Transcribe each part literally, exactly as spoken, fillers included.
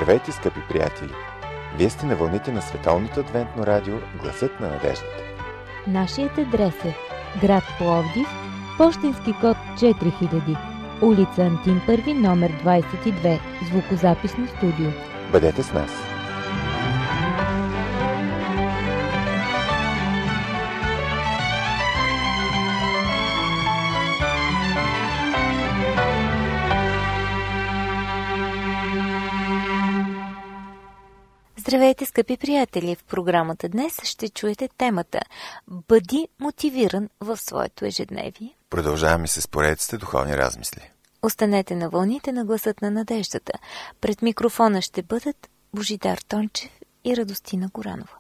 Здравейте, скъпи приятели! Вие сте на вълните на Световното адвентно радио Гласът на надеждата. Нашият адрес е град Пловдив, пощенски код четири хиляди, улица Антим първи, номер двадесет и две, звукозаписно студио. Бъдете с нас! Здравейте, скъпи приятели! В програмата днес ще чуете темата «Бъди мотивиран в своето ежедневие». Продължаваме с поредицата духовни размисли. Останете на вълните на Гласът на надеждата. Пред микрофона ще бъдат Божидар Тончев и Радостина Горанова.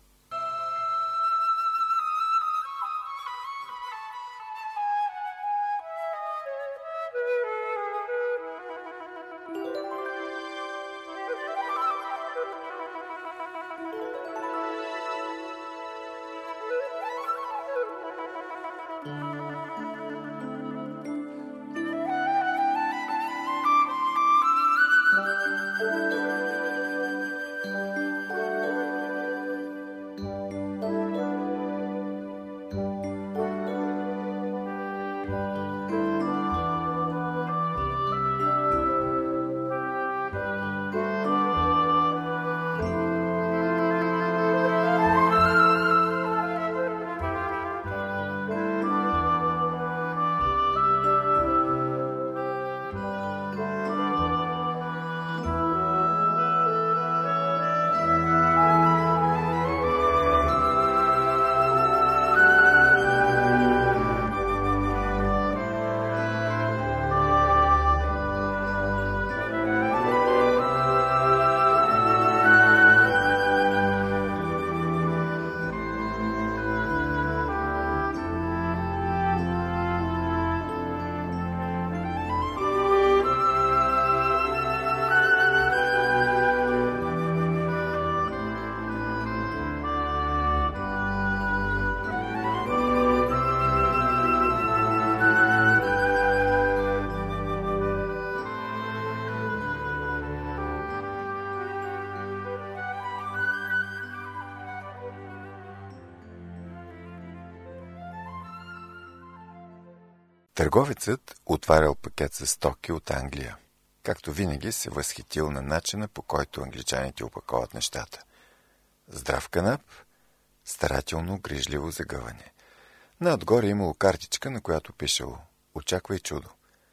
Търговецът отварял пакет с стоки от Англия. Както винаги се възхитил на начина, по който англичаните опаковат нещата. Здрав канап, старателно, грижливо загъване. Наотгоре имало картичка, на която пишело «Очаквай чудо».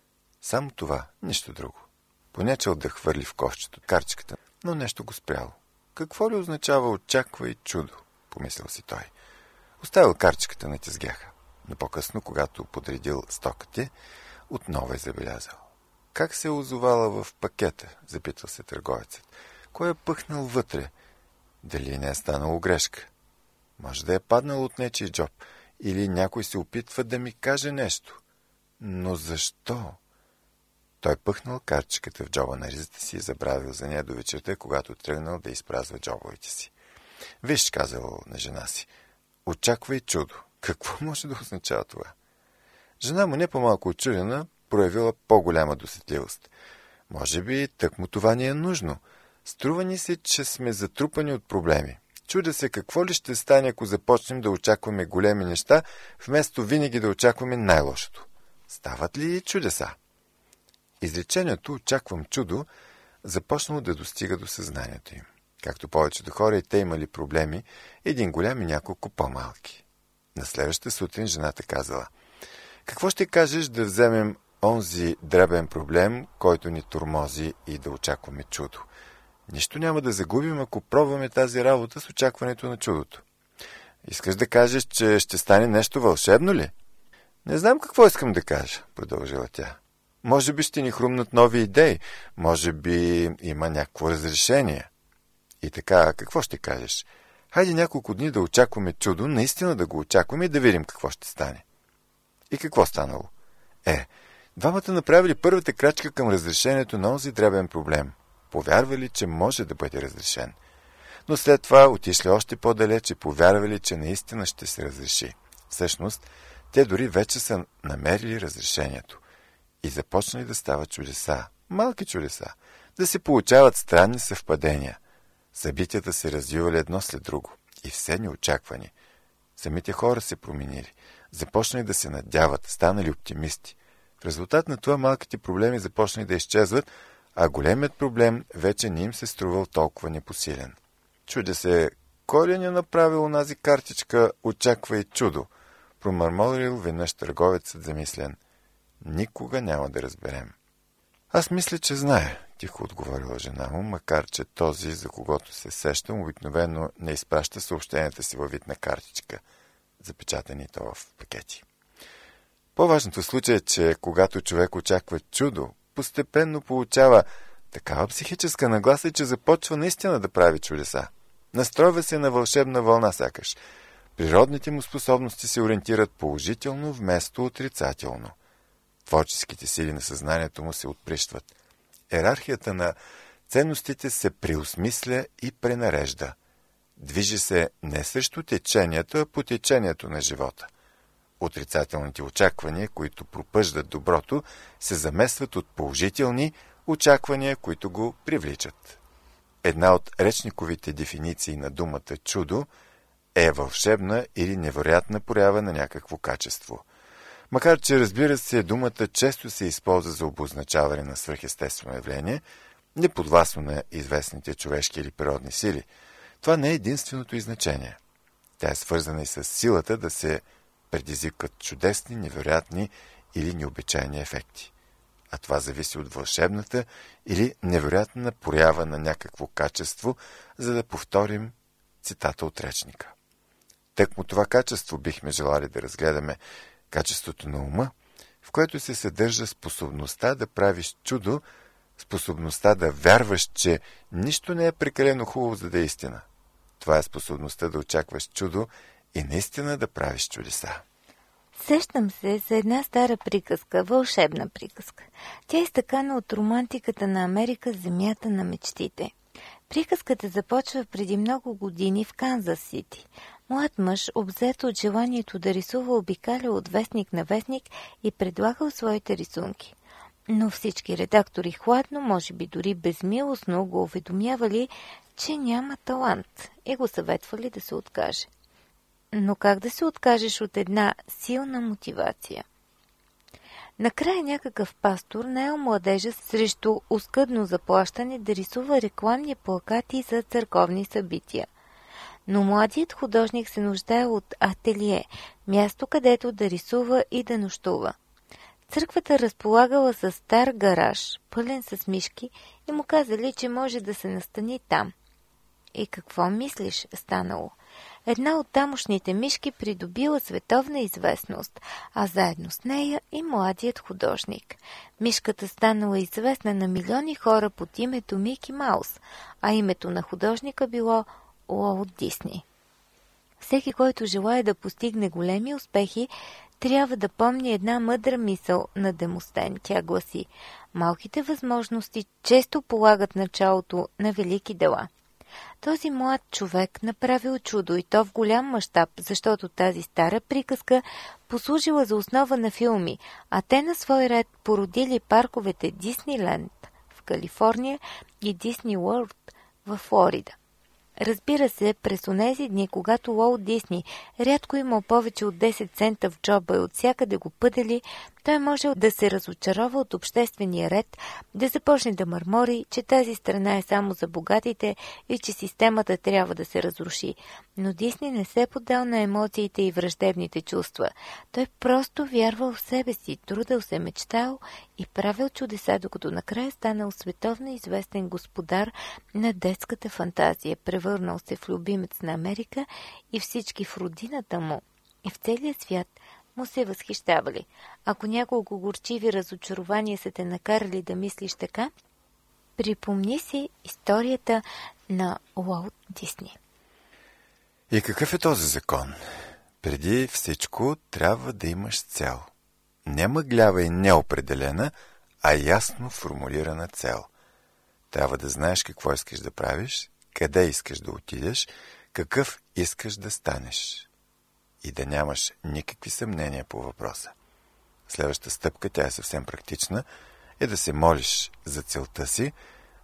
Само това, нищо друго. Понечел да хвърли в ковчето картичката, но нещо го спряло. Какво ли означава «Очаквай чудо», помислил си той. Оставил картичката на тезгяха. Но по-късно, когато подредил стоките, отново е забелязал. Как се е озовала в пакета, запитал се търговецът. Кой е пъхнал вътре? Дали не е станало грешка? Може да е паднал от нечий джоб, или някой се опитва да ми каже нещо. Но защо? Той пъхнал картичката в джоба на ризата си и забравил за нея до вечерта, когато тръгнал да изпразва джобовете си. Виж, казал на жена си, очаквай чудо. Какво може да означава това? Жена му не по-малко очудена, проявила по-голяма досетливост. Може би тъкмо това ни е нужно. Струва ни се, че сме затрупани от проблеми. Чудя се какво ли ще стане, ако започнем да очакваме големи неща, вместо винаги да очакваме най-лошото. Стават ли чудеса? Изречението «очаквам чудо» започнало да достига до съзнанието им. Както повечето хора и те имали проблеми, един голям и няколко по-малки. На следващата сутрин жената казала: какво ще кажеш да вземем онзи дребен проблем, който ни тормози, и да очакваме чудо? Нищо няма да загубим, ако пробваме тази работа с очакването на чудото. Искаш да кажеш, че ще стане нещо вълшебно ли? Не знам какво искам да кажа, продължила тя. Може би ще ни хрумнат нови идеи, може би има някакво разрешение. И така, какво ще кажеш? Хайде няколко дни да очакваме чудо, наистина да го очакваме и да видим какво ще стане. И какво станало? Е, двамата направили първата крачка към разрешението на онзи дребен проблем. Повярвали, че може да бъде разрешен. Но след това отишли още по-далеч и повярвали, че наистина ще се разреши. Всъщност, те дори вече са намерили разрешението. И започнали да стават чудеса. Малки чудеса. да се получават странни съвпадения. Събитията се развивали едно след друго и все неочаквани. Самите хора се променили, започнали да се надяват, станали оптимисти. В резултат на това малките проблеми започнали да изчезват, а големият проблем вече не им се струвал толкова непосилен. Чудя се, кой ли не направил онази картичка «Очаква и чудо», промърмолил веднъж търговецът замислен. Никога няма да разберем. Аз мисля, че знае, тихо отговорила жена му, макар че този, за когото се сещам, обикновено не изпраща съобщенията си във вид на картичка, запечатани то в пакети. По-важното случай е, че когато човек очаква чудо, постепенно получава такава психическа нагласа, че започва наистина да прави чудеса. Настройва се на вълшебна вълна сякаш. Природните му способности се ориентират положително вместо отрицателно. Творческите сили на съзнанието му се отприщват. Йерархията на ценностите се преосмисля и пренарежда. Движи се не срещу течението, а по течението на живота. Отрицателните очаквания, които пропъждат доброто, се замесват от положителни очаквания, които го привличат. Една от речниковите дефиниции на думата чудо е вълшебна или невероятна проява на някакво качество. Макар че, разбира се, думата често се използва за обозначаване на свръхестествено явление, неподвластно на известните човешки или природни сили, това не е единственото й значение. Тя е свързана и с силата да се предизвикат чудесни, невероятни или необичайни ефекти. А това зависи от вълшебната или невероятна проява на някакво качество, за да повторим цитата от речника. Тъкмо това качество бихме желали да разгледаме, качеството на ума, в което се съдържа способността да правиш чудо, способността да вярваш, че нищо не е прекалено хубаво, за да е истина. Това е способността да очакваш чудо и наистина да правиш чудеса. Сещам се за една стара приказка, вълшебна приказка. Тя е изтъкана от романтиката на Америка «Земята на мечтите». Приказката започва преди много години в Канзас Сити. Млад мъж, обзет от желанието да рисува, обикаля от вестник на вестник и предлагал своите рисунки. Но всички редактори хладно, може би дори безмилостно, го уведомявали, че няма талант и го съветвали да се откаже. Но как да се откажеш от една силна мотивация? Накрая някакъв пастор наел младежа срещу оскъдно заплащане да рисува рекламни плакати за църковни събития. Но младият художник се нуждае от ателие, място където да рисува и да нощува. Църквата разполагала със стар гараж, пълен с мишки, и му казали, че може да се настани там. И какво мислиш станало? Една от тамошните мишки придобила световна известност, а заедно с нея и младият художник. Мишката станала известна на милиони хора под името Мики Маус, а името на художника било Уолт Дисни. Всеки, който желае да постигне големи успехи, трябва да помни една мъдра мисъл на Демостен. Тя гласи: малките възможности често полагат началото на велики дела. Този млад човек направил чудо, и то в голям мащаб, защото тази стара приказка послужила за основа на филми, а те на свой ред породили парковете Дисниленд в Калифорния и Дисни Уърлд в Флорида. Разбира се, през онези дни, когато Уолт Дисни рядко имал повече от десет цента в джоба и от всякъде го пъдели, той можел да се разочарова от обществения ред, да започне да мърмори, че тази страна е само за богатите и че системата трябва да се разруши. Но Дисни не се поддал на емоциите и враждебните чувства. Той просто вярвал в себе си, трудил се, мечтал и правил чудеса, докато накрая станал световно известен господар на детската фантазия, превърнал се в любимец на Америка и всички в родината му и в целия свят му се възхищавали. Ако няколко горчиви разочарования са те накарали да мислиш така, припомни си историята на Уолт Дисни. И какъв е този закон? Преди всичко трябва да имаш цел. Не мъглява и неопределена, а ясно формулирана цел. Трябва да знаеш какво искаш да правиш, къде искаш да отидеш, какъв искаш да станеш. И да нямаш никакви съмнения по въпроса. Следващата стъпка, тя е съвсем практична, е да се молиш за целта си,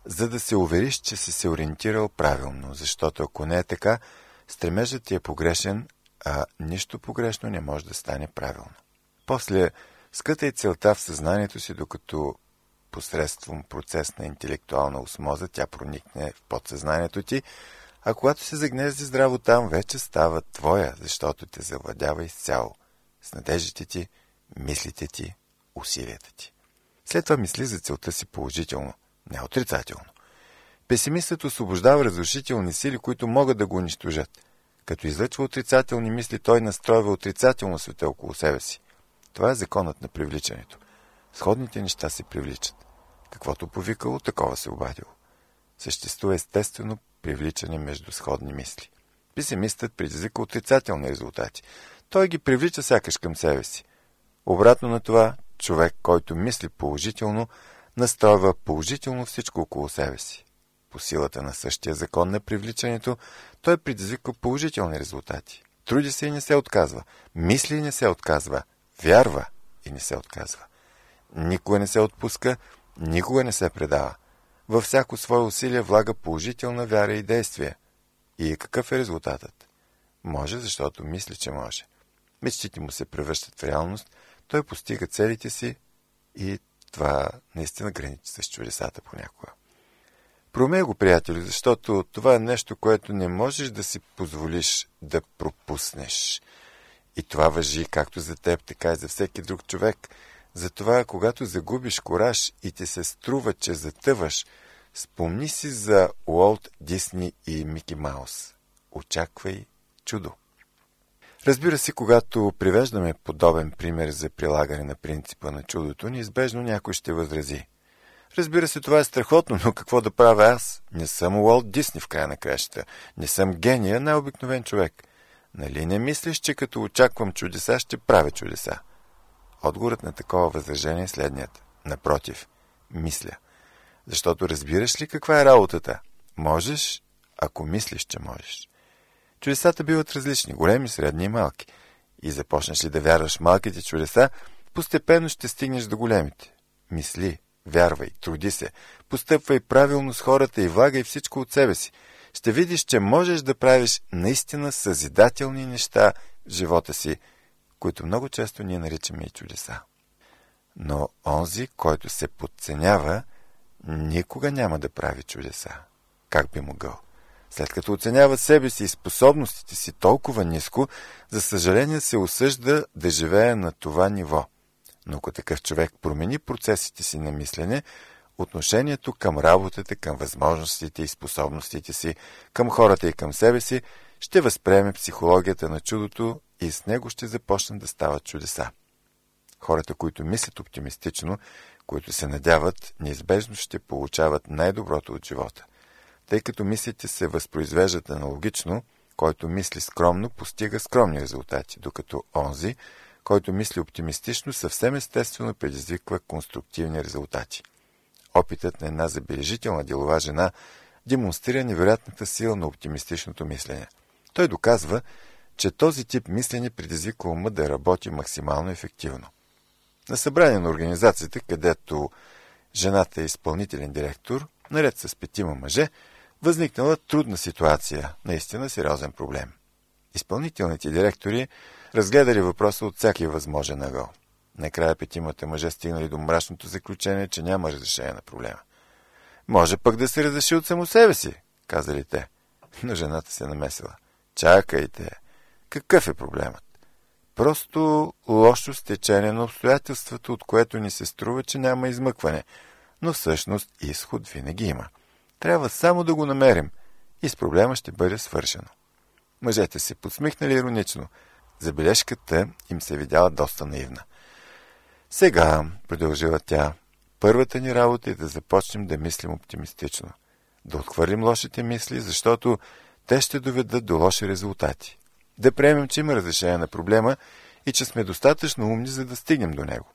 за да се увериш, че си се ориентирал правилно, защото ако не е така, стремежът ти е погрешен, а нищо погрешно не може да стане правилно. После скътай целта в съзнанието си, докато посредством процес на интелектуална осмоза тя проникне в подсъзнанието ти, а когато се загнезди здраво там, вече става твоя, защото те завладява изцяло с надеждите ти, мислите ти, усилията ти. След това мисли за целта си положително, не отрицателно. Песимистът освобождава разрушителни сили, които могат да го унищожат. Като излъчва отрицателни мисли, той настройва отрицателно света около себе си. Това е законът на привличането. Сходните неща се привличат. Каквото повикало, такова се обадило. Съществува естествено привличане между сходни мисли. Песимистът предизвика отрицателни резултати. Той ги привлича сякаш към себе си. Обратно на това, човек, който мисли положително, настройва положително всичко около себе си. По силата на същия закон на привличането, той предизвиква положителни резултати. Труди се и не се отказва. Мисли и не се отказва. Вярва и не се отказва. Никога не се отпуска, никога не се предава. Във всяко свое усилие влага положителна вяра и действие. И какъв е резултатът? Може, защото мисли, че може. Мечтите му се превръщат в реалност, той постига целите си и това наистина граничи с чудесата понякога. Проумей го, приятели, защото това е нещо, което не можеш да си позволиш да пропуснеш. И това важи както за теб, така и за всеки друг човек. Затова, когато загубиш кураж и ти се струва, че затъваш, спомни си за Уолт Дисни и Мики Маус. Очаквай чудо. Разбира се, когато привеждаме подобен пример за прилагане на принципа на чудото, неизбежно някой ще възрази. Разбира се, това е страхотно, но какво да правя аз? Не съм Уолт Дисни в края на кращата. Не съм гения, най-обикновен човек. Нали не мислиш, че като очаквам чудеса, ще правя чудеса? Отговорът на такова възражение е следният. Напротив, мисля. Защото разбираш ли каква е работата? Можеш, ако мислиш, че можеш. Чудесата биват различни, големи, средни и малки. И започнеш ли да вярваш в малките чудеса, постепенно ще стигнеш до големите. Мисли, вярвай, труди се, постъпвай правилно с хората и влагай всичко от себе си. Ще видиш, че можеш да правиш наистина съзидателни неща в живота си, които много често ние наричаме и чудеса. Но онзи, който се подценява, никога няма да прави чудеса. Как би могъл? След като оценява себе си и способностите си толкова ниско, за съжаление се осъжда да живее на това ниво. Но ако такъв човек промени процесите си на мислене, отношението към работата, към възможностите и способностите си, към хората и към себе си, ще възприеме психологията на чудото и с него ще започнат да стават чудеса. Хората, които мислят оптимистично, които се надяват, неизбежно ще получават най-доброто от живота. Тъй като мислите се възпроизвеждат аналогично, който мисли скромно, постига скромни резултати, докато онзи, който мисли оптимистично, съвсем естествено предизвиква конструктивни резултати. Опитът на една забележителна делова жена демонстрира невероятната сила на оптимистичното мислене. Той доказва, че този тип мислене предизвиква ума да работи максимално ефективно. На събрание на организацията, където жената е изпълнителен директор, наред с петима мъже, възникнала трудна ситуация, наистина сериозен проблем. Изпълнителните директори разгледали въпроса от всяки възможен ъгъл. Накрая петимата мъже стигнали до мрачното заключение, че няма разрешение на проблема. Може пък да се разреши от само себе си, казали те. Но жената се намесила. Чакайте, какъв е проблемът? Просто лошо стечение на обстоятелствата, от което ни се струва, че няма измъкване, но всъщност изход винаги има. Трябва само да го намерим и с проблема ще бъде свършено. Мъжете се подсмихнали иронично. Забележката им се видяла доста наивна. Сега, продължила тя, първата ни работа е да започнем да мислим оптимистично. Да отхвърлим лошите мисли, защото те ще доведат до лоши резултати. Да приемем, че има разрешение на проблема и че сме достатъчно умни, за да стигнем до него.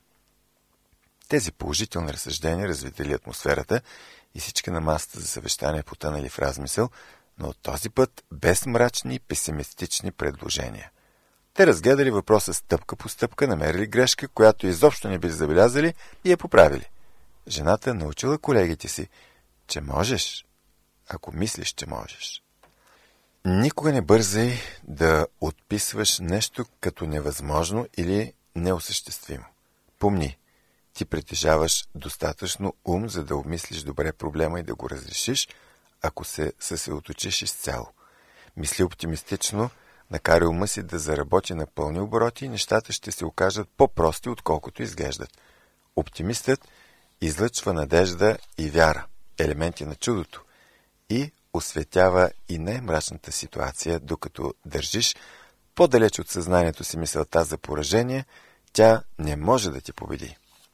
Тези положителни разсъждения развители атмосферата и всички на масата за съвещание потънали в размисъл, но от този път без мрачни и песимистични предложения. Те разгледали въпроса стъпка по стъпка, намерили грешка, която изобщо не били забелязали и я поправили. Жената научила колегите си. че можеш, ако мислиш, че можеш. Никога не бързай да отписваш нещо като невъзможно или неосъществимо. Помни, ти притежаваш достатъчно ум, за да обмислиш добре проблема и да го разрешиш, ако се съсредоточиш изцяло. Мисли оптимистично, накарай ума си да заработи на пълни обороти и нещата ще се окажат по-прости, отколкото изглеждат. Оптимистът излъчва надежда и вяра, елементи на чудото, и осветява и най-мрачната ситуация, докато държиш по-далеч от съзнанието си мисълта за поражение, тя не може да ти победи.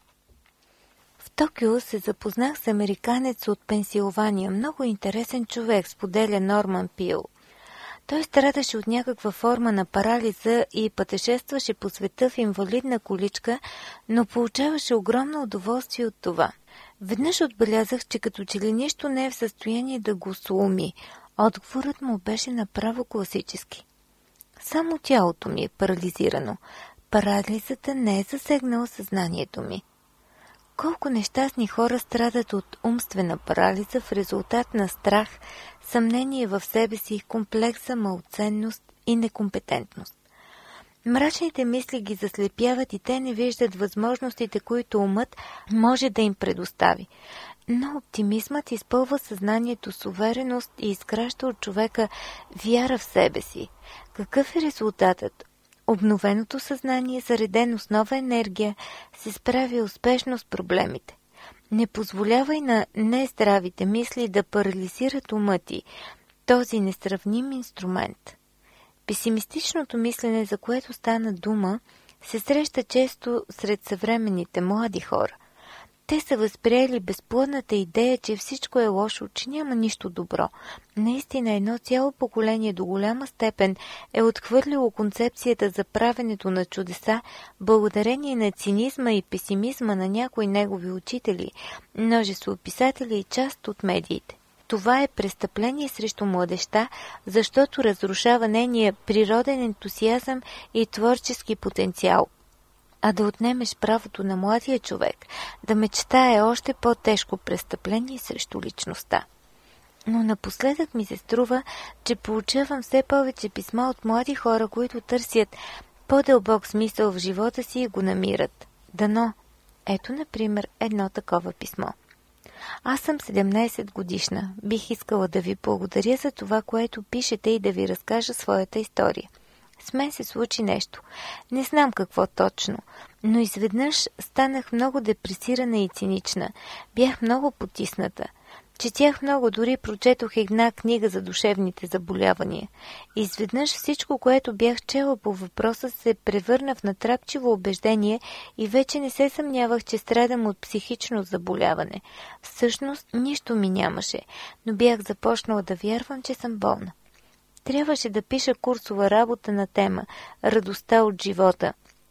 В Токио се запознах с американец от Пенсилвания, много интересен човек, споделя Норман Пил. Той страдаше от някаква форма на парализа и пътешестваше по света в инвалидна количка, но получаваше огромно удоволствие от това. Веднъж отбелязах, че като че ли нищо не е в състояние да го сломи. Отговорът му беше направо класически. Само тялото ми е парализирано. Парализата не е засегнала съзнанието ми. Колко нещастни хора страдат от умствена парализа в резултат на страх, съмнение в себе си, комплекс за малоценност и некомпетентност. Мрачните мисли ги заслепяват и те не виждат възможностите, които умът може да им предостави. Но оптимизмът изпълва съзнанието с увереност и изкраща от човека вяра в себе си. Какъв е резултатът? Обновеното съзнание, заредено с нова енергия, се справя успешно с проблемите. Не позволявай на нездравите мисли да парализират ума ти, този несравним инструмент. Песимистичното мислене, за което стана дума, се среща често сред съвременните млади хора. Те са възприели безплъдната идея, че всичко е лошо, че няма нищо добро. Наистина едно цяло поколение до голяма степен е отхвърлило концепцията за правенето на чудеса, благодарение на цинизма и песимизма на някои негови учители, множество писатели и част от медиите. Това е престъпление срещу младежта, защото разрушава нейния природен ентусиазъм и творчески потенциал. А да отнемеш правото на младия човек да мечтае още по-тежко престъпление срещу личността. Но напоследък ми се струва, че получавам все повече писма от млади хора, които търсят по-дълбок смисъл в живота си и го намират. Дано. Ето, например, едно такова писмо. Аз съм седемнайсет годишна. Бих искала да ви благодаря за това, което пишете и да ви разкажа своята история. С мен се случи нещо. Не знам какво точно, но изведнъж станах много депресирана и цинична. Бях много потисната. Четях много, дори прочетох една книга за душевните заболявания. Изведнъж всичко, което бях чела по въпроса, се превърна в натрапчиво убеждение и вече не се съмнявах, че страдам от психично заболяване. Всъщност нищо ми нямаше, но бях започнала да вярвам, че съм болна. Трябваше да пиша курсова работа на тема «Радостта от живота».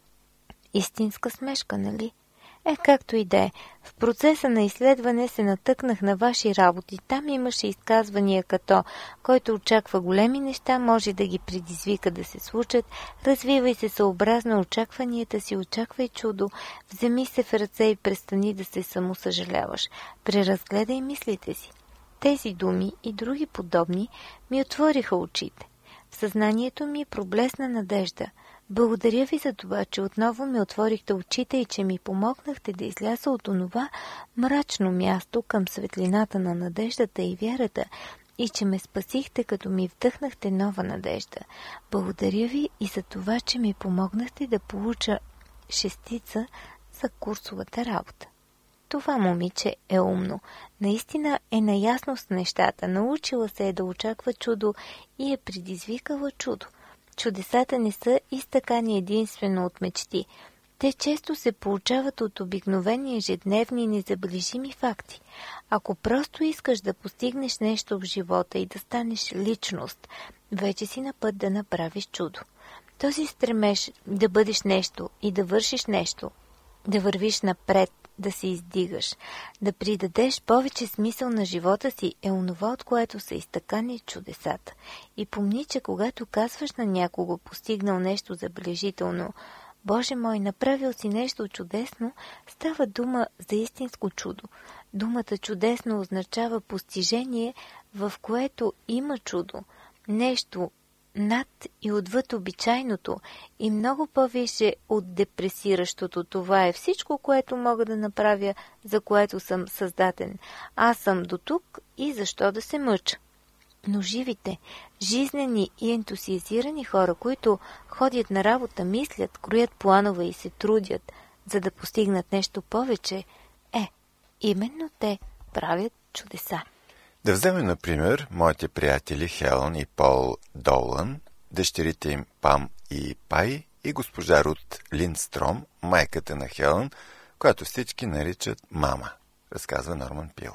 Истинска смешка, нали? Е, както и да е. В процеса на изследване се натъкнах на ваши работи. Там имаше изказвания като «Който очаква големи неща, може да ги предизвика да се случат. Развивай се съобразно очакванията си, очаквай чудо. Вземи се в ръце и престани да се самосъжаляваш. Преразгледай мислите си». Тези думи и други подобни ми отвориха очите. В съзнанието ми проблесна надежда. Благодаря ви за това, че отново ми отворихте очите и че ми помогнахте да изляза от онова мрачно място към светлината на надеждата и вярата и че ме спасихте, като ми вдъхнахте нова надежда. Благодаря ви и за това, че ми помогнахте да получа шестица за курсовата работа. Това момиче е умно. Наистина е наясно с нещата. Научила се е да очаква чудо и е предизвикала чудо. Чудесата не са изтъкани единствено от мечти. Те често се получават от обикновени ежедневни и незабележими факти. Ако просто искаш да постигнеш нещо в живота и да станеш личност, вече си на път да направиш чудо. Този стремеж да бъдеш нещо и да вършиш нещо, да вървиш напред, да се издигаш, да придадеш повече смисъл на живота си е онова, от което са изтъкани чудесата. И помни, че когато казваш на някого постигнал нещо забележително, Боже мой, направил си нещо чудесно, става дума за истинско чудо. Думата чудесно означава постижение, в което има чудо. Нещо над и отвъд обичайното и много по-више от депресиращото. Това е всичко, което мога да направя, за което съм създаден. Аз съм до тук и защо да се мъча? Но живите, жизнени и ентусиазирани хора, които ходят на работа, мислят, кроят планове и се трудят, за да постигнат нещо повече, е, именно те правят чудеса. Да вземем, например, моите приятели Хелън и Пол Долан, дъщерите им Пам и Пай и госпожа Рут Линдстром, майката на Хелън, която всички наричат мама, разказва Норман Пил.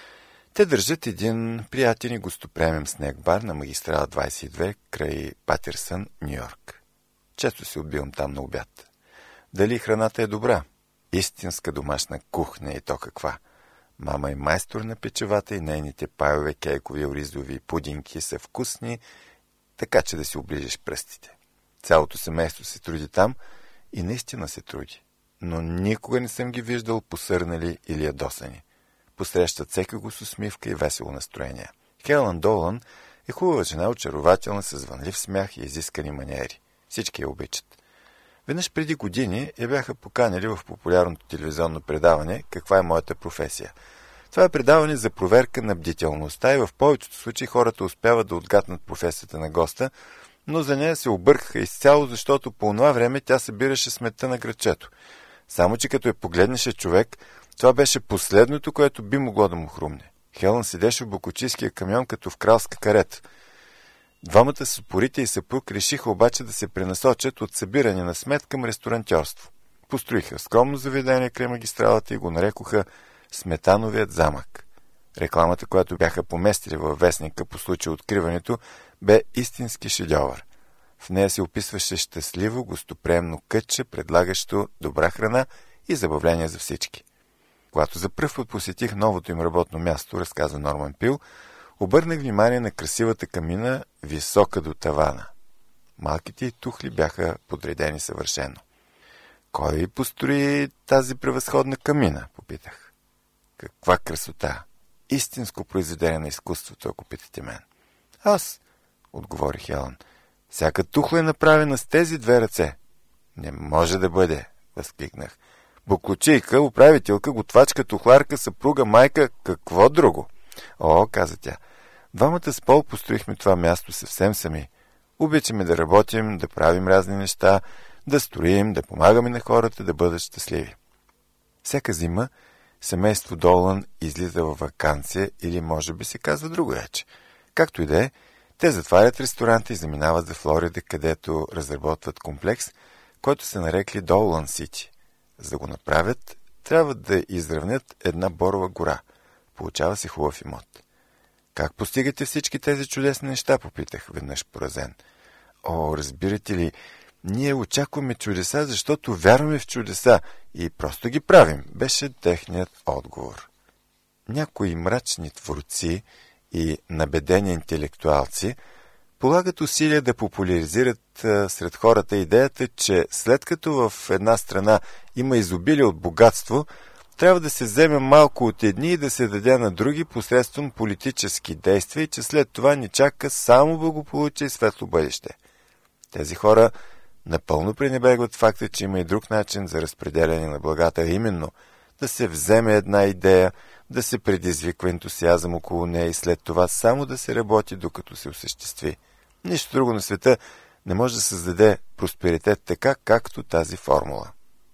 Те държат един приятен и гостоприемен снек-бар на магистрала двайсет и две край Патърсън, Нью-Йорк. Често се отбивам там на обяд. Дали храната е добра? Истинска домашна кухня и то каква. Мама е майстор на печевата и нейните пайове, кейкови, оризови пудинки са вкусни, така че да си оближиш пръстите. Цялото семейство се труди там и наистина се труди. Но никога не съм ги виждал посърнали или ядосани. Посрещат всеки го с усмивка и весело настроение. Хелън Долан е хубава жена, очарователна, с звънлив смях и изискани маниери. Всички я обичат. Веднъж преди години я бяха поканили в популярното телевизионно предаване «Каква е моята професия?». Това е предаване за проверка на бдителността и в повечето случаи хората успяват да отгатнат професията на госта, но за нея се объркаха изцяло, защото по това време тя събираше сметта на градчето. Само че като я погледнеше човек, това беше последното, което би могло да му хрумне. Хелън седеше в бокучийския камион като в кралска карета. Двамата съпорите и съпруг решиха обаче да се пренасочат от събиране на смет към ресторантьорство. Построиха скромно заведение край магистралата и го нарекоха Сметановият замък. Рекламата, която бяха поместили във вестника по случай откриването, бе истински шедьовър. В нея се описваше щастливо, гостоприемно кътче, предлагащо добра храна и забавление за всички. Когато за пръв път посетих новото им работно място, разказа Норман Пил, обърнах внимание на красивата камина, висока до тавана. Малките й тухли бяха подредени съвършено. Кой построи тази превъзходна камина? Попитах. Каква красота! Истинско произведение на изкуството, ако питате мен. Аз, отговори Хелън. Всяка тухла е направена с тези две ръце. Не може да бъде, възкликнах. Буклучийка, управителка, готвачка, тухларка, съпруга, майка, какво друго? О, каза тя, двамата с Пол построихме това място съвсем сами. Обичаме да работим, да правим разни неща, да строим, да помагаме на хората да бъдат щастливи. Всяка зима семейство Долан излиза във ваканция или може би се казва друго рече. Както и да е, те затварят ресторанта и заминават за Флорида, където разработват комплекс, който се нарекли Долан Сити. За да го направят, трябва да изравнят една борова гора. Получава се хубав имот. Как постигате всички тези чудесни неща, попитах, веднъж поразен. О, разбирате ли, ние очакваме чудеса, защото вярваме в чудеса и просто ги правим, беше техният отговор. Някои мрачни творци и набедени интелектуалци полагат усилия да популяризират а, сред хората идеята, че след като в една страна има изобилие от богатство, трябва да се вземе малко от едни и да се даде на други посредством политически действия и че след това ни чака само благополучие и светло бъдеще. Тези хора напълно пренебрегват факта, че има и друг начин за разпределяне на благата, а именно да се вземе една идея, да се предизвиква ентусиазъм около нея и след това само да се работи, докато се осъществи. Нищо друго на света не може да създаде просперитет така, както тази формула.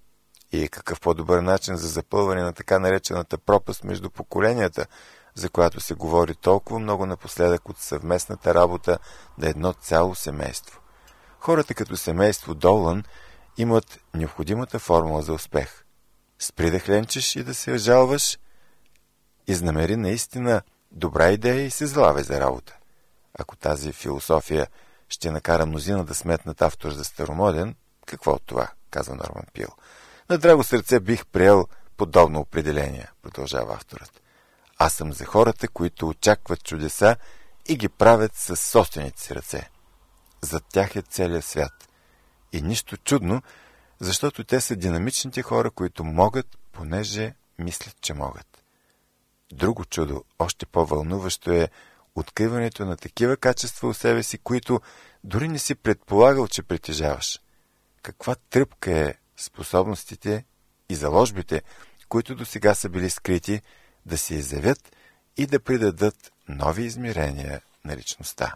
И какъв по-добър начин за запълване на така наречената пропаст между поколенията, за която се говори толкова много напоследък от съвместната работа на едно цяло семейство. Хората като семейство Долан имат необходимата формула за успех. Спри да хленчеш и да се жалваш, изнамери наистина добра идея и се залавай за работа. Ако тази философия ще накара мнозина да сметнат автор за старомоден, какво от това, каза Норман Пил. На драго сърце бих приел подобно определение, продължава авторът. Аз съм за хората, които очакват чудеса и ги правят със собствените си ръце. За тях е целият свят. И нищо чудно, защото те са динамичните хора, които могат, понеже мислят, че могат. Друго чудо, още по-вълнуващо е откриването на такива качества у себе си, които дори не си предполагал, че притежаваш. Каква тръпка е способностите и заложбите, които досега са били скрити, да се изявят и да придадат нови измерения на личността.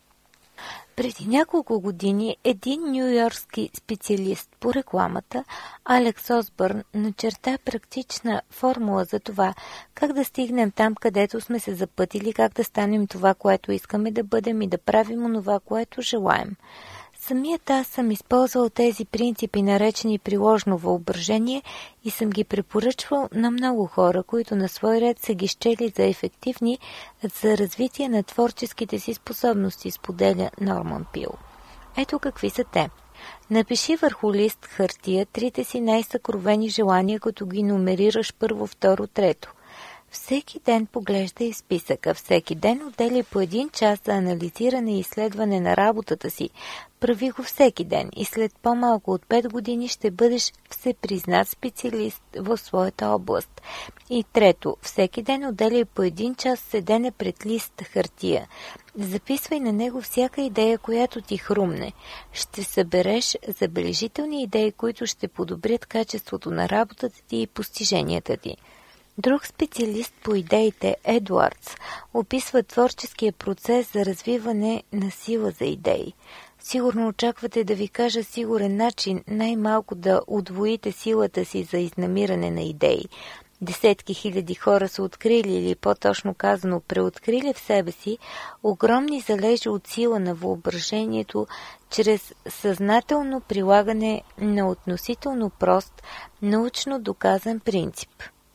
Преди няколко години един нюйоркски специалист по рекламата, Алекс Осбърн, начерта практична формула за това, как да стигнем там, където сме се запътили, как да станем това, което искаме да бъдем и да правим онова, което желаем. Самият аз съм използвал тези принципи, наречени приложно въображение, и съм ги препоръчвал на много хора, които на свой ред са ги счели за ефективни за развитие на творческите си способности, споделя Норман Пил. Ето какви са те. Напиши върху лист хартия трите си най-съкровени желания, като ги номерираш първо, второ, трето. Всеки ден поглеждай списъка, всеки ден отдели по един час за анализиране и изследване на работата си. Прави го всеки ден и след по-малко от пет години ще бъдеш всепризнат специалист в своята област. И трето, всеки ден отделяй по един час седене пред лист хартия. Записвай на него всяка идея, която ти хрумне. Ще събереш забележителни идеи, които ще подобрят качеството на работата ти и постиженията ти. Друг специалист по идеите, Едуардс, описва творческия процес за развиване на сила за идеи. Сигурно очаквате да ви кажа сигурен начин най-малко да удвоите силата си за изнамиране на идеи. Десетки хиляди хора са открили или по-точно казано преоткрили в себе си огромни залежи от сила на въображението чрез съзнателно прилагане на относително прост, научно доказан принцип.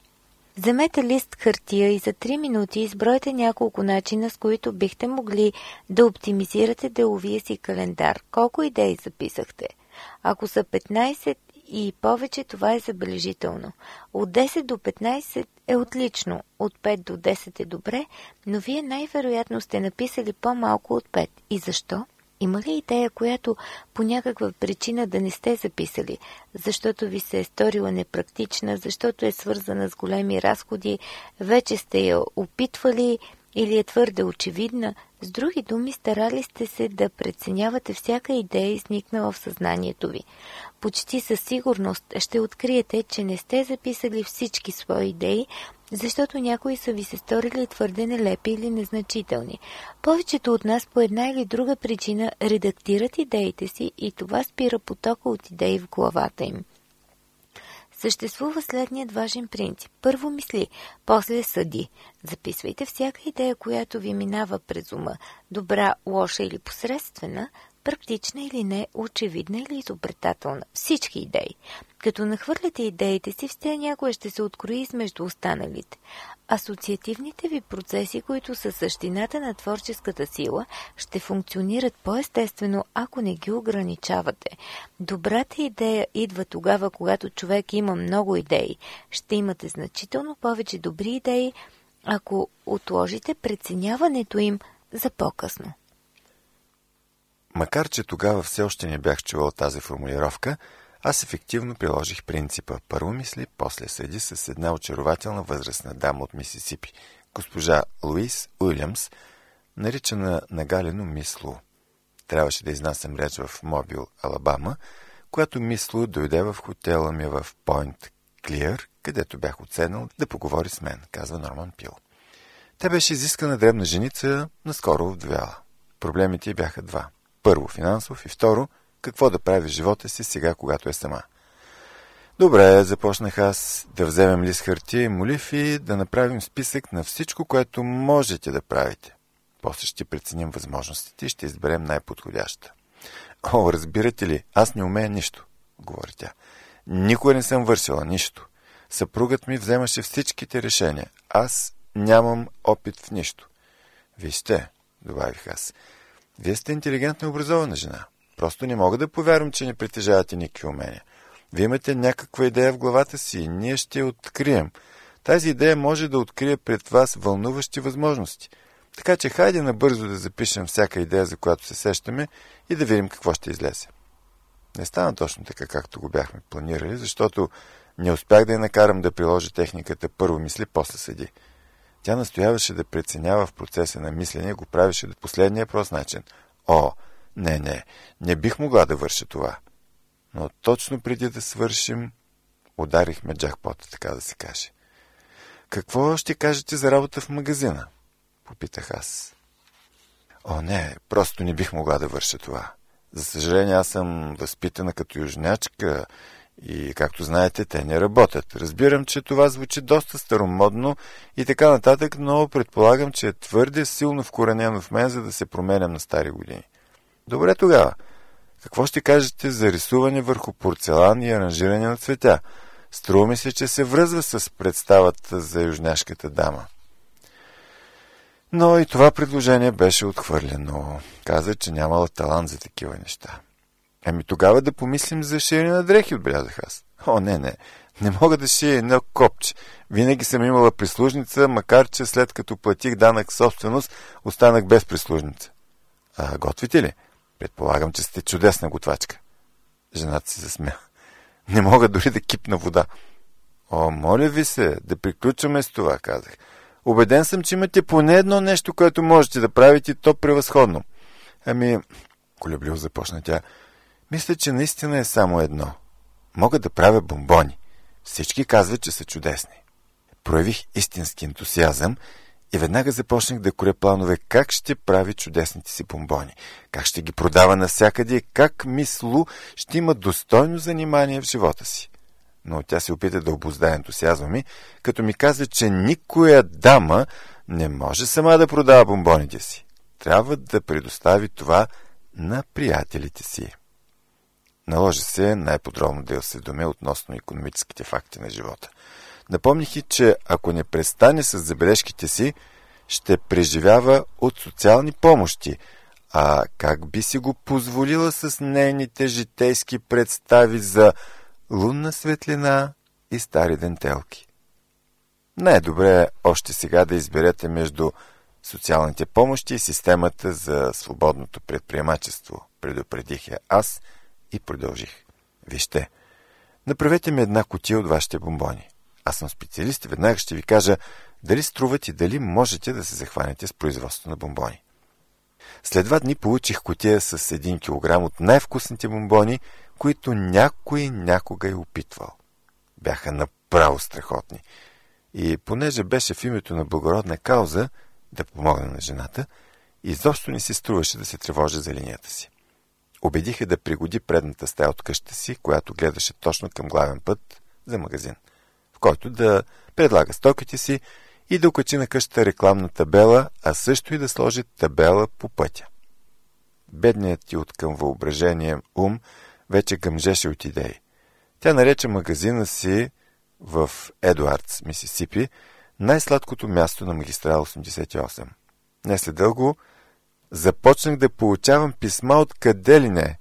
Вземете лист хартия и за три минути избройте няколко начина, с които бихте могли да оптимизирате деловия си календар. Колко идеи записахте? Ако са петнайсет и повече, това е забележително. От десет до петнайсет е отлично, от пет до десет е добре, но вие най-вероятно сте написали по-малко от пет. И защо? Има ли идея, която по някаква причина да не сте записали, защото ви се е сторила непрактична, защото е свързана с големи разходи, вече сте я опитвали или е твърде очевидна? С други думи, старали сте се да преценявате всяка идея, изникнала в съзнанието ви. Почти със сигурност ще откриете, че не сте записали всички свои идеи, защото някои са ви се сторили твърде нелепи или незначителни. Повечето от нас по една или друга причина редактират идеите си и това спира потока от идеи в главата им. Съществува следният важен принцип. Първо мисли, после съди. Записвайте всяка идея, която ви минава през ума. Добра, лоша или посредствена, практична или не, очевидна или изобретателна. Всички идеи. Като нахвърляте идеите си, в тях някоя ще се открои измежду останалите. Асоциативните ви процеси, които са същината на творческата сила, ще функционират по-естествено, ако не ги ограничавате. Добрата идея идва тогава, когато човек има много идеи. Ще имате значително повече добри идеи, ако отложите преценяването им за по-късно. Макар че тогава все още не бях чувал тази формулировка, аз ефективно приложих принципа. Първо мисли, после съди с една очарователна възрастна дама от Мисисипи, госпожа Луис Уилямс, наричана нагалено Мис Лу. Трябваше да изнасям реч в Мобил, Алабама, когато Мис Лу дойде в хотела ми в Пойнт Клиър, където бях отседнал да поговори с мен, казва Норман Пил. Тя беше изискана дребна женица, наскоро вдовяла. Проблемите бяха два. Първо, финансов, и второ, какво да прави в живота си сега, когато е сама. Добре, започнах аз да вземем лист хартия и молив и да направим списък на всичко, което можете да правите. После ще преценим възможностите и ще изберем най-подходяща. О, разбирате ли, аз не умея нищо, говори тя. Никога не съм вършила нищо. Съпругът ми вземаше всичките решения. Аз нямам опит в нищо. Вижте, добавих аз, вие сте интелигентна и образована жена. Просто не мога да повярвам, че не притежавате никакви умения. Вие имате някаква идея в главата си и ние ще я открием. Тази идея може да открие пред вас вълнуващи възможности. Така че хайде набързо да запишем всяка идея, за която се сещаме, и да видим какво ще излезе. Не стана точно така, както го бяхме планирали, защото не успях да я накарам да приложи техниката първо мисли, после съди. Тя настояваше да преценява в процеса на мислене и го правеше до последния прост начин. О, не, не, не бих могла да върша това. Но точно преди да свършим, ударихме джакпота, така да се каже. Какво ще кажете за работа в магазина? Попитах аз. О, не, просто не бих могла да върша това. За съжаление, аз съм възпитана като южнячка и, както знаете, те не работят. Разбирам, че това звучи доста старомодно и така нататък, но предполагам, че е твърде силно вкоренено в мен, за да се променям на стари години. Добре тогава. Какво ще кажете за рисуване върху порцелан и аранжиране на цветя? Струва ми се, че се връзва с представата за южняшката дама. Но и това предложение беше отхвърлено. Каза, че нямала талант за такива неща. Ами тогава да помислим за шиене на дрехи, отбелязах аз. О, не, не. Не мога да шия едно копче. Винаги съм имала прислужница, макар че след като платих данък собственост, останах без прислужница. А готвите ли? Предполагам, че сте чудесна готвачка. Жената си засмя. Не мога дори да кипна вода. О, моля ви се, да приключваме с това, казах. Убеден съм, че имате поне едно нещо, което можете да правите, и то превъзходно. Ами, колебливо започна тя, мисля, че наистина е само едно. Мога да правя бомбони. Всички казват, че са чудесни. Проявих истински ентусиазъм и веднага започнах да коря планове как ще прави чудесните си бомбони, как ще ги продава навсякъде и как мис Лу ще има достойно занимание в живота си. Но тя се опита да обуздае ентусиазма ми, като ми каза, че никоя дама не може сама да продава бомбоните си. Трябва да предостави това на приятелите си. Наложи се най-подробно да я осведомя относно икономическите факти на живота. Напомних и, че ако не престане с забележките си, ще преживява от социални помощи. А как би си го позволила с нейните житейски представи за лунна светлина и стари дентелки? Най-добре е още сега да изберете между социалните помощи и системата за свободното предприемачество, предупредих я аз и продължих. Вижте, направете ми една кутия от вашите бомбони. Аз съм специалист и веднага ще ви кажа дали струват и дали можете да се захванете с производство на бомбони. След два дни получих кутия с един килограм от най-вкусните бомбони, които някой някога е опитвал. Бяха направо страхотни. И понеже беше в името на благородна кауза да помогна на жената, изобщо не си струваше да се тревожи за линията си. Убедиха да пригоди предната стая от къщата си, която гледаше точно към главен път за магазин, в който да предлага стоките си и да окачи на къщата рекламна табела, а също и да сложи табела по пътя. Бедният ти от към въображение ум вече гъмжеше от идеи. Тя нарече магазина си в Едуардс, Мисисипи, най-сладкото място на магистрала осемдесет и осем. Не след дълго започнах да получавам писма от къде ли не.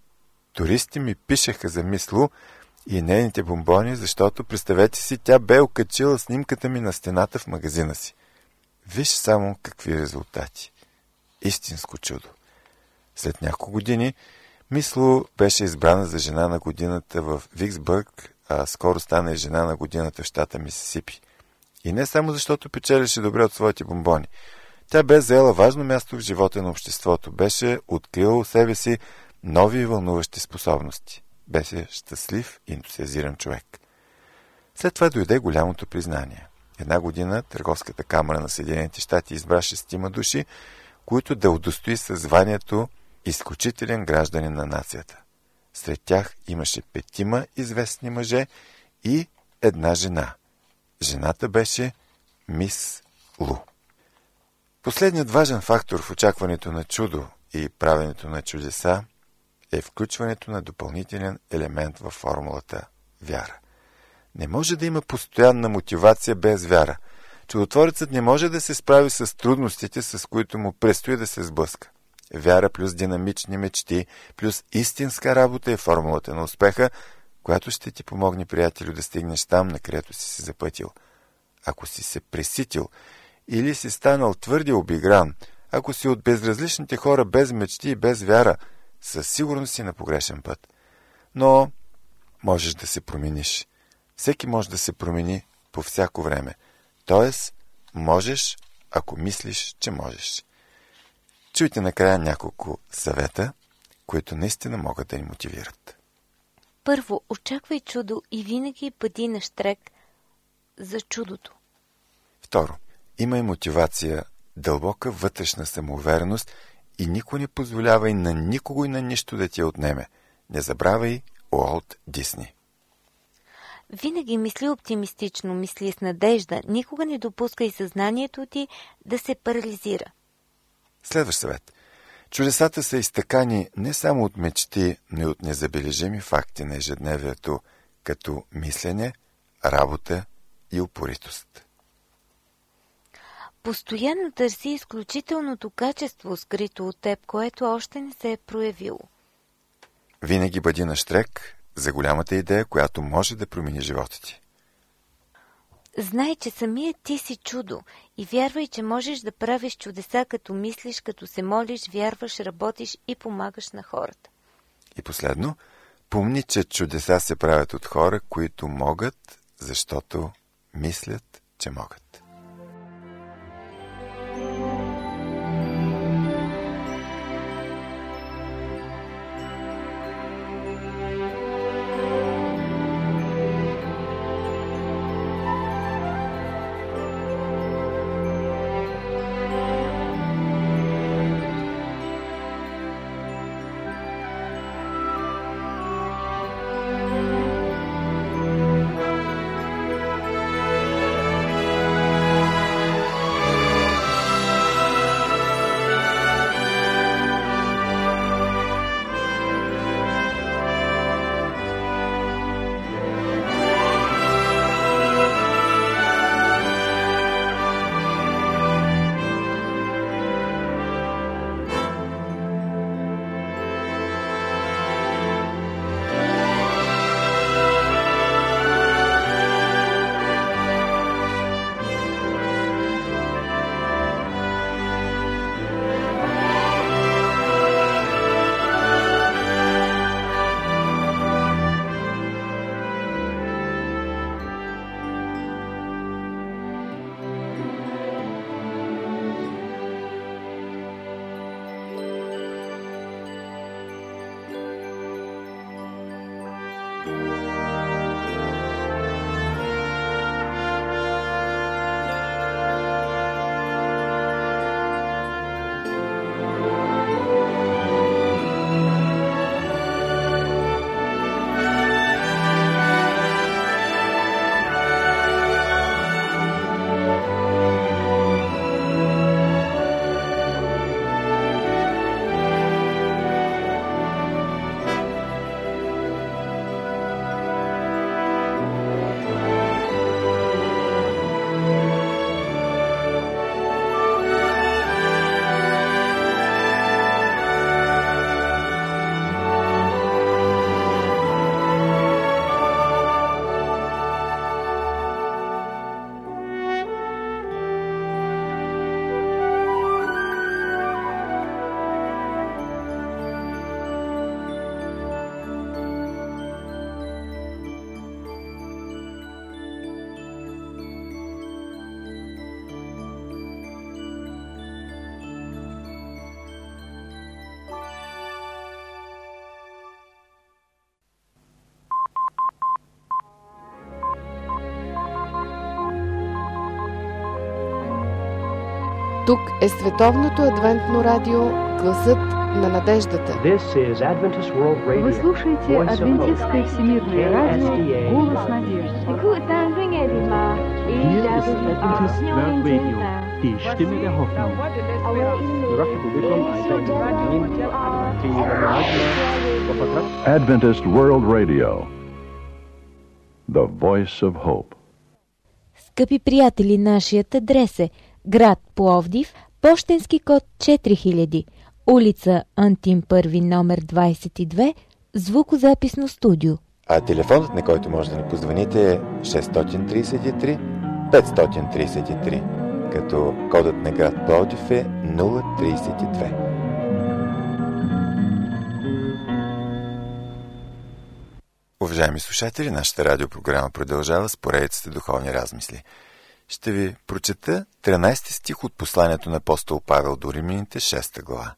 Туристи ми пишеха за мис Лу и нейните бомбони, защото, представете си, тя бе окачила снимката ми на стената в магазина си. Виж само какви резултати. Истинско чудо. След няколко години мис Лу беше избрана за жена на годината в Виксбърг, а скоро стана и жена на годината в щата Мисисипи. И не само защото печелеше добре от своите бомбони. Тя бе заела важно място в живота на обществото. Беше открила у себе си нови и вълнуващи способности. Беше щастлив и ентусиазиран човек. След това дойде голямото признание. Една година Търговската камара на Съединените щати избра шестима души, които да удостои със званието изключителен гражданин на нацията. Сред тях имаше петима известни мъже и една жена. Жената беше мис Лу. Последният важен фактор в очакването на чудо и правенето на чудеса е включването на допълнителен елемент във формулата – вяра. Не може да има постоянна мотивация без вяра. Чудотворецът не може да се справи с трудностите, с които му предстои да се сблъска. Вяра плюс динамични мечти, плюс истинска работа е формулата на успеха, която ще ти помогне, приятелю, да стигнеш там, на където си се запътил. Ако си се преситил или си станал твърде обигран, ако си от безразличните хора без мечти и без вяра, със сигурност си на погрешен път. но можеш да се промениш. Всеки може да се промени по всяко време. Тоест, можеш, ако мислиш, че можеш. Чуйте накрая няколко съвета, които наистина могат да ни мотивират. Първо, очаквай чудо и винаги бъди на щрек за чудото. Второ, имай мотивация, дълбока вътрешна самоувереност и никой не позволявай на никого и на нищо да ти я отнеме. Не забравяй Уолт Дисни. Винаги мисли оптимистично, мисли с надежда, никога не допускай съзнанието ти да се парализира. Следващ съвет. Чудесата са изтъкани не само от мечти, но и от незабележими факти на ежедневието, като мислене, работа и упоритост. Постоянно търси изключителното качество, скрито от теб, което още не се е проявило. Винаги бъди на щрек за голямата идея, която може да промени живота ти. Знай, че самият ти си чудо и вярвай, че можеш да правиш чудеса, като мислиш, като се молиш, вярваш, работиш и помагаш на хората. И последно, помни, че чудеса се правят от хора, които могат, защото мислят, че могат. Тук е Световното адвентно радио, гласът на надеждата. Вы слушаете Адвентистское всемирное радио, голос надежды. Die Stimme der Hoffnung. Adventist World Radio, the voice of hope. Скъпи приятели, нашият адрес е град Пловдив, пощенски код четири хиляди, улица Антим първи, номер двадесет и две, звукозаписно студио. А телефонът, на който може да ни позвоните, е шест три три пет три три, като кодът на град Пловдив е нула тридесет и две. Уважаеми слушатели, нашата радиопрограма продължава с поредицата духовни размисли. Ще ви прочета тринайсети стих от посланието на апостол Павел до Римляните, шеста глава.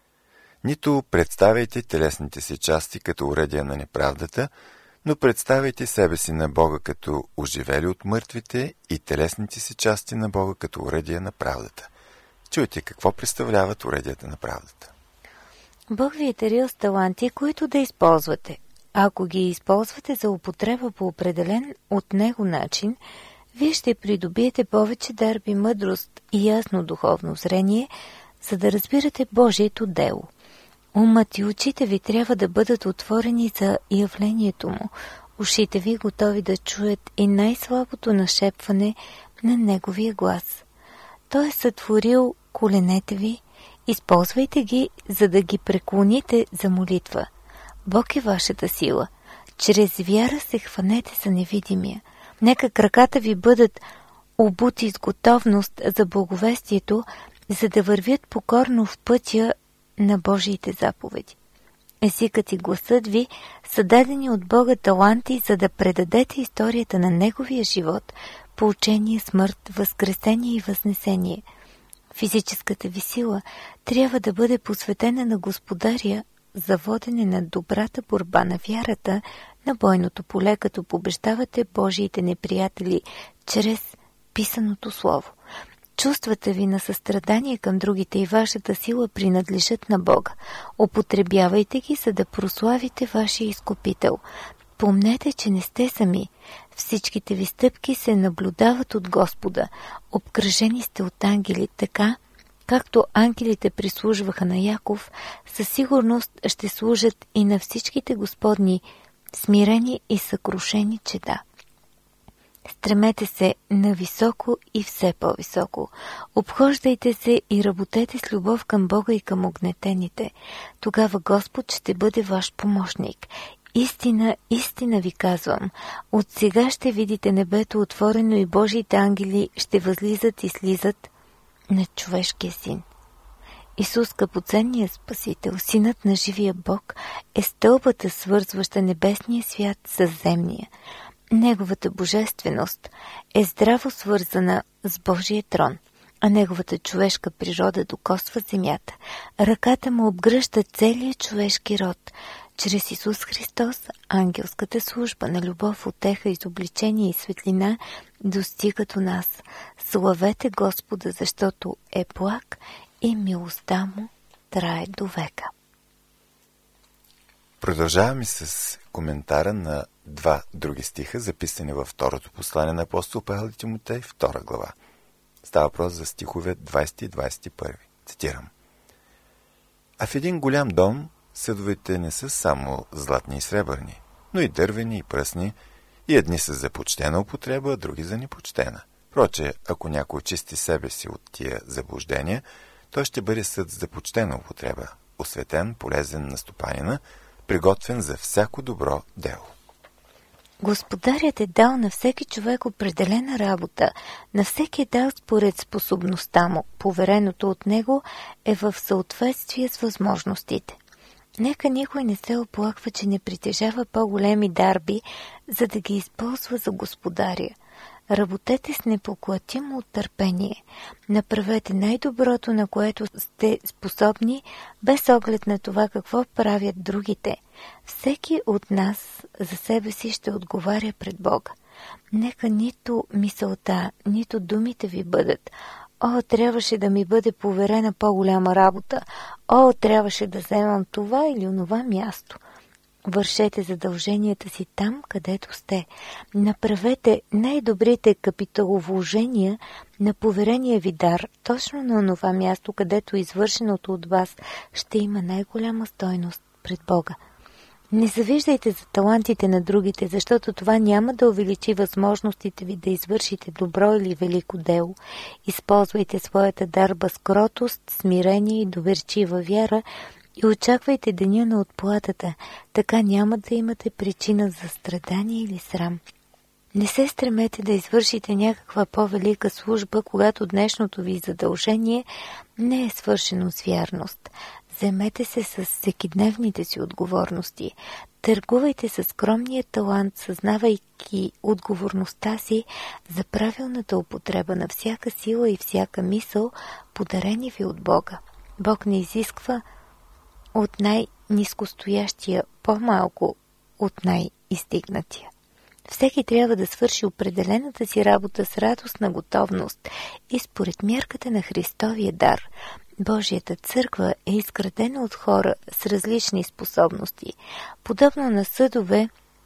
Нито представяйте телесните си части като оръдия на неправдата, но представяйте себе си на Бога като оживели от мъртвите и телесните си части на Бога като оръдия на правдата. Чуйте какво представляват оръдията на правдата. Бог ви е дарил с таланти, които да използвате. Ако ги използвате за употреба по определен от него начин, вие ще придобиете повече дарби, мъдрост и ясно духовно зрение, за да разбирате Божието дело. Умът и очите ви трябва да бъдат отворени за явлението му, ушите ви готови да чуят и най-слабото нашепване на неговия глас. Той е сътворил коленете ви, използвайте ги, за да ги преклоните за молитва. Бог е вашата сила. Чрез вяра се хванете за невидимия. Нека краката ви бъдат обути с готовност за благовестието, за да вървят покорно в пътя на Божиите заповеди. Езикът и гласът ви са дадени от Бога таланти, за да предадете историята на Неговия живот, поучение, смърт, възкресение и възнесение. Физическата ви сила трябва да бъде посветена на Господаря за водене на добрата борба на вярата на бойното поле, като побеждавате Божиите неприятели чрез писаното слово. Чувствата ви на състрадание към другите и вашата сила принадлежат на Бога. Употребявайте ги, за да прославите вашия изкупител. Помнете, че не сте сами. Всичките ви стъпки се наблюдават от Господа. Обкръжени сте от ангели, така както ангелите прислужваха на Яков, със сигурност ще служат и на всичките Господни смирени и съкрушени чеда. Стремете се на високо и все по-високо. Обхождайте се и работете с любов към Бога и към огнетените. Тогава Господ ще бъде ваш помощник. Истина, истина ви казвам, от сега ще видите небето отворено и Божиите ангели ще възлизат и слизат на човешкия син. Исус, скъпоценният Спасител, Синът на живия Бог, е стълбата, свързваща небесния свят с земния. Неговата божественост е здраво свързана с Божия трон, а неговата човешка природа докосва земята. Ръката му обгръща целия човешки род. Чрез Исус Христос ангелската служба на любов, утеха, изобличение и светлина достига до нас. Славете Господа, защото е благ и милостта му трае до века. Продължаваме с коментара на два други стиха, записани във второто послание на апостол Павел и Тимотей, втора глава. Става въпрос за стихове двайсети и двайсет и първи. Цитирам. А в един голям дом съдовете не са само златни и сребърни, но и дървени и пръсни, и едни са за почтена употреба, а други за непочтена. Проче, ако някой очисти себе си от тия заблуждения, той ще бъде съд за почтена употреба, осветен, полезен на стопанина, приготвен за всяко добро дело. Господарят е дал на всеки човек определена работа, на всеки е дал според способността му, повереното от него е в съответствие с възможностите. Нека никой не се оплаква, че не притежава по-големи дарби, за да ги използва за Господаря. Работете с непоклатимо търпение. Направете най-доброто, на което сте способни, без оглед на това какво правят другите. Всеки от нас за себе си ще отговаря пред Бога. Нека нито мисълта, нито думите ви бъдат: «О, трябваше да ми бъде поверена по-голяма работа. О, трябваше да вземам това или онова място». Вършете задълженията си там, където сте. Направете най-добрите капиталовложения на поверения ви дар, точно на онова място, където извършеното от вас ще има най-голяма стойност пред Бога. Не завиждайте за талантите на другите, защото това няма да увеличи възможностите ви да извършите добро или велико дело. Използвайте своята дарба с кротост, смирение и доверчива вяра и очаквайте деня на отплатата, така няма да имате причина за страдание или срам. Не се стремете да извършите някаква по-велика служба, когато днешното ви задължение не е свършено с вярност. Вземете се с всекидневните си отговорности. Търгувайте със скромния талант, съзнавайки отговорността си за правилната употреба на всяка сила и всяка мисъл, подарени ви от Бога. Бог не изисква от най-нискостоящия по-малко от най-издигнатия. Всеки трябва да свърши определената си работа с радостна готовност и според мярката на Христовия дар. Божията църква е изградена от хора с различни способности. Подобно на съдове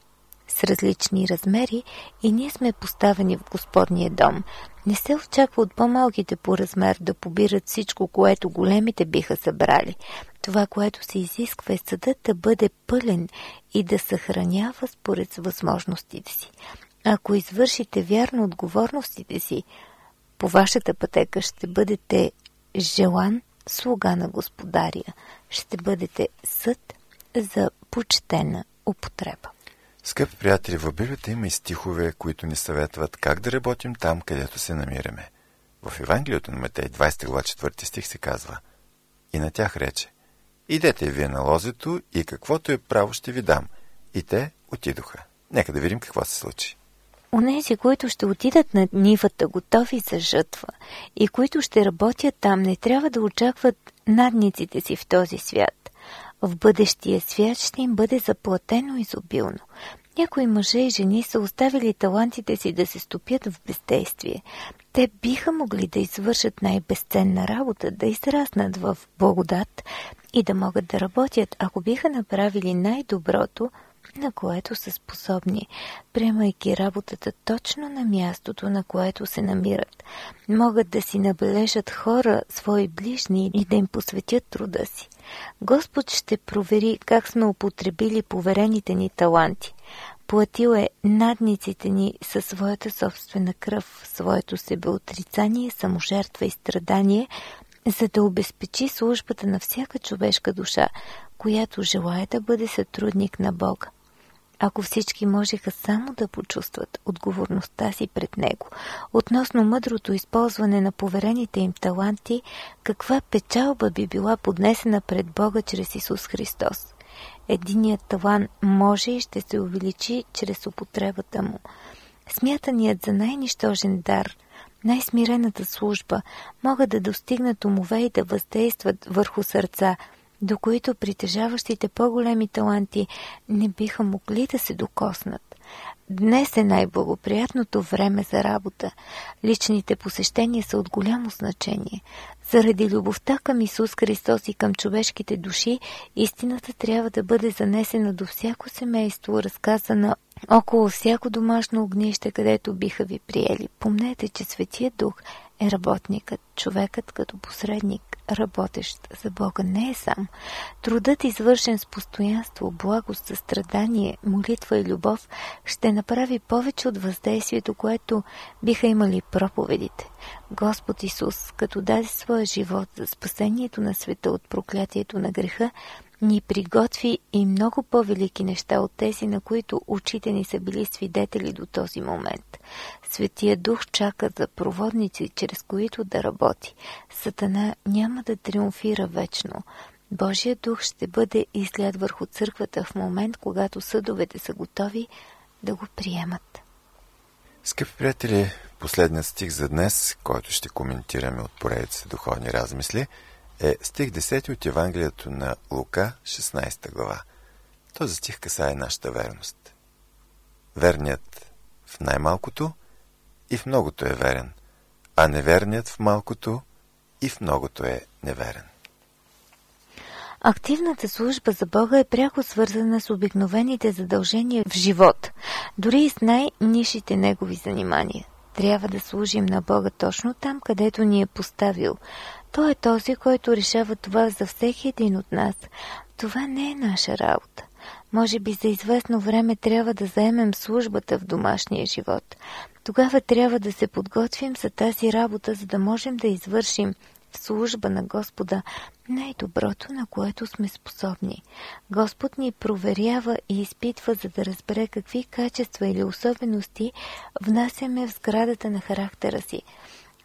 с различни размери, и ние сме поставени в Господния дом. Не се очаква от по-малките по размер да побират всичко, което големите биха събрали. Това, което се изисква, е съдът да бъде пълен и да съхранява според възможностите си. Ако извършите вярно отговорностите си, по вашата пътека ще бъдете желан слуга на Господаря. Ще бъдете съд за почтена употреба. Скъпи приятели, в Библията има и стихове, които ни съветват как да работим там, където се намираме. В Евангелието на Матей, двадесета глава, четвърти стих се казва: и на тях рече: идете вие на лозето и каквото е право ще ви дам. И те отидоха. Нека да видим какво се случи. Онези, които ще отидат на нивата, готови за жътва, и които ще работят там, не трябва да очакват надниците си в този свят. В бъдещия свят ще им бъде заплатено изобилно. Някои мъже и жени са оставили талантите си да се стопят в бездействие. Те биха могли да извършат най-безценна работа, да израснат в благодат и да могат да работят, ако биха направили най-доброто, на което са способни, приемайки работата точно на мястото, на което се намират. Могат да си набележат хора, свои ближни, и да им посветят труда си. Господ ще провери как сме употребили поверените ни таланти. Платил е надниците ни със своята собствена кръв, своето себеотрицание, саможертва и страдание, за да обезпечи службата на всяка човешка душа, която желае да бъде сътрудник на Бога. Ако всички можеха само да почувстват отговорността си пред Него относно мъдрото използване на поверените им таланти, каква печалба би била поднесена пред Бога чрез Исус Христос. Единият талант може и ще се увеличи чрез употребата му. Смятаният за най-нищожен дар, най-смирената служба, могат да достигнат умове и да въздействат върху сърца, до които притежаващите по-големи таланти не биха могли да се докоснат. Днес е най-благоприятното време за работа. Личните посещения са от голямо значение. Заради любовта към Исус Христос и към човешките души, истината трябва да бъде занесена до всяко семейство, разказана около всяко домашно огнище, където биха ви приели. Помнете, че Светият Дух е работникът, човекът като посредник, работещ за Бога не е сам. Трудът, извършен с постоянство, благост, състрадание, молитва и любов, ще направи повече от въздействието, което биха имали проповедите. Господ Исус, като даде своя живот за спасението на света от проклятието на греха, ни приготви и много по-велики неща от тези, на които очите ни са били свидетели до този момент. Светия Дух чака за проводници, чрез които да работи. Сатана няма да триумфира вечно. Божия Дух ще бъде излят върху църквата в момент, когато съдовете са готови да го приемат. Скъпи приятели, последният стих за днес, който ще коментираме от поредица духовни размисли, е стих десети от Евангелието на Лука, шестнадесета глава. Този стих касае нашата верност. Верният в най-малкото и в многото е верен, а неверният в малкото и в многото е неверен. Активната служба за Бога е пряко свързана с обикновените задължения в живот, дори и с най-нишите негови занимания. Трябва да служим на Бога точно там, където ни е поставил. Той е този, който решава това за всеки един от нас. Това не е наша работа. Може би за известно време трябва да заемем службата в домашния живот. Тогава трябва да се подготвим за тази работа, за да можем да извършим в служба на Господа най-доброто, на което сме способни. Господ ни проверява и изпитва, за да разбере какви качества или особености внасяме в сградата на характера си.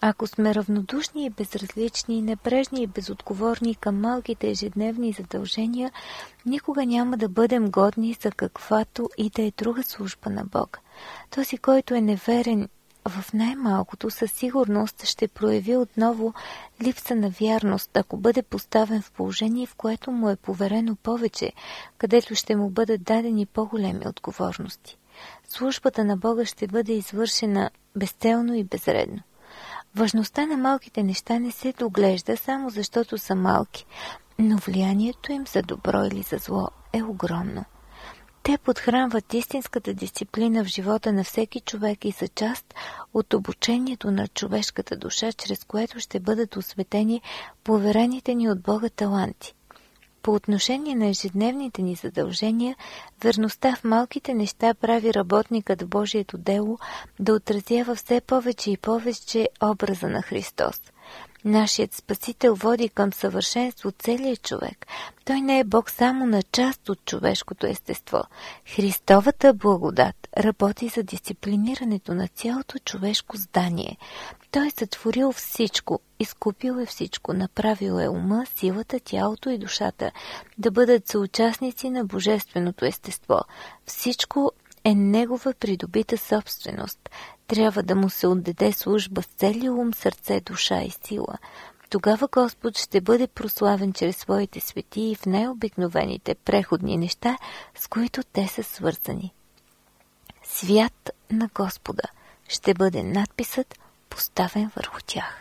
Ако сме равнодушни и безразлични, небрежни и безотговорни към малките ежедневни задължения, никога няма да бъдем годни за каквато и да е друга служба на Бога. Този, който е неверен в най-малкото, със сигурност ще прояви отново липса на вярност, ако бъде поставен в положение, в което му е поверено повече, където ще му бъдат дадени по-големи отговорности. Службата на Бога ще бъде извършена безцелно и безредно. Важността на малките неща не се доглежда само защото са малки, но влиянието им за добро или за зло е огромно. Те подхранват истинската дисциплина в живота на всеки човек и са част от обучението на човешката душа, чрез което ще бъдат осветени поверените ни от Бога таланти. По отношение на ежедневните ни задължения, верността в малките неща прави работникът в Божието дело да отразява все повече и повече образа на Христос. Нашият Спасител води към съвършенство целият човек. Той не е Бог само на част от човешкото естество. Христовата благодат работи за дисциплинирането на цялото човешко здание. Той сътворил всичко, изкупил е всичко, направил е ума, силата, тялото и душата да бъдат съучастници на божественото естество. Всичко е негова придобита собственост. Трябва да му се отдаде служба с целия ум, сърце, душа и сила. Тогава Господ ще бъде прославен чрез своите светии в най-обикновените преходни неща, с които те са свързани. Свят на Господа ще бъде надписът, поставен върху тях.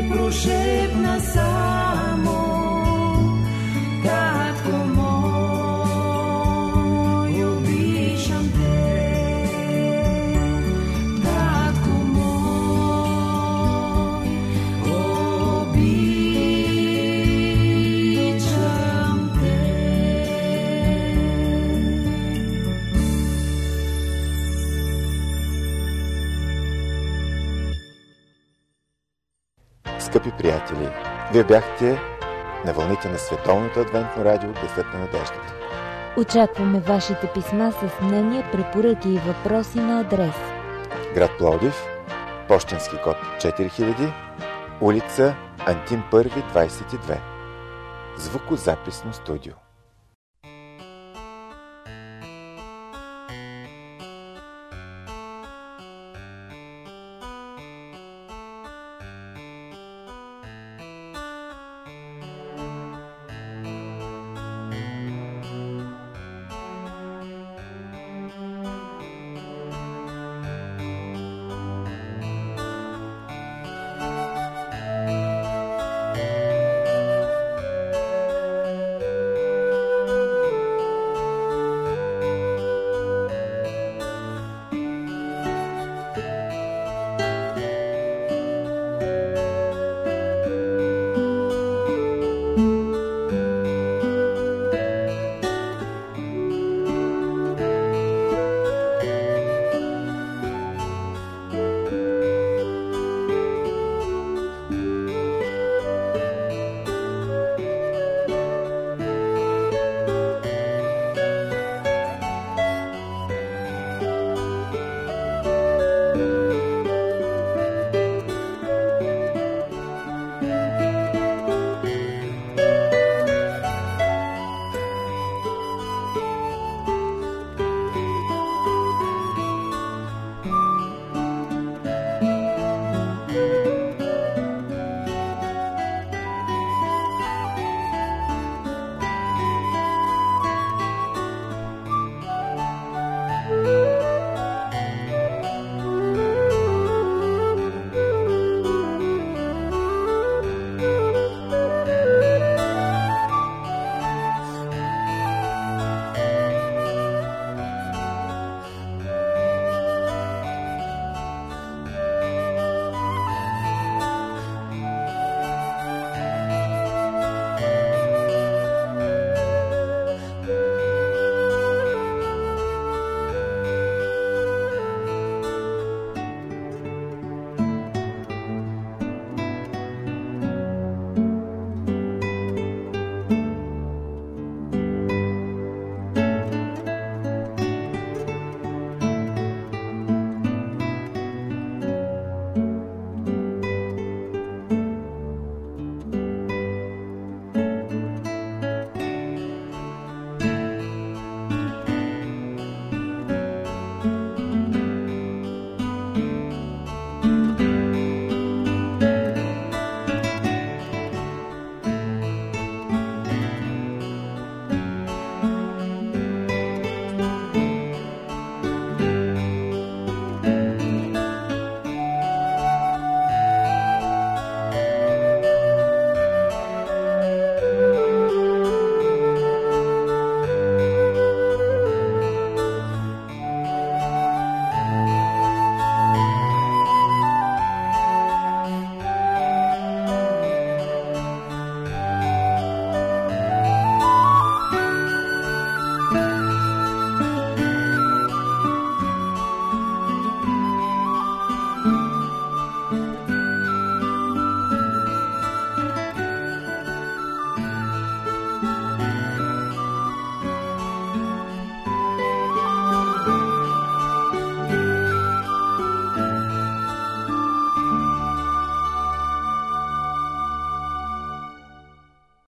прошепна само: татко мой, обичам те, татко мой, обичам те. Скъпи приятели, вие бяхте на вълните на Световното адвентно радио Гласът на надеждата. Очакваме вашите писма с мнения, препоръки и въпроси на адрес: град Пловдив, пощенски код четири хиляди, улица Антим първи, двадесет и две. Звукозаписно студио.